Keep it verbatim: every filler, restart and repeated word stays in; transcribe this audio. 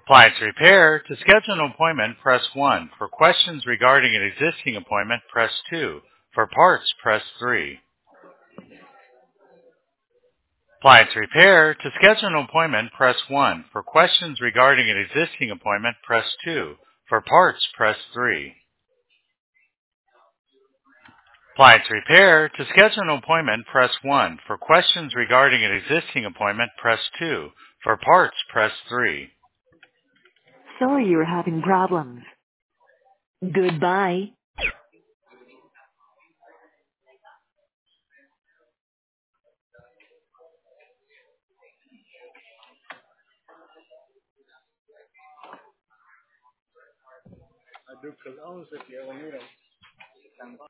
Appliance repair. To schedule an appointment, press one. For questions regarding an existing appointment, press two. For parts, press three. Appliance repair. To schedule an appointment, press one. For questions regarding an existing appointment, press two. For parts, press three. Appliance repair. To schedule an appointment, press one. For questions regarding an existing appointment, press two. For parts, press three. Sorry you're having problems. Goodbye.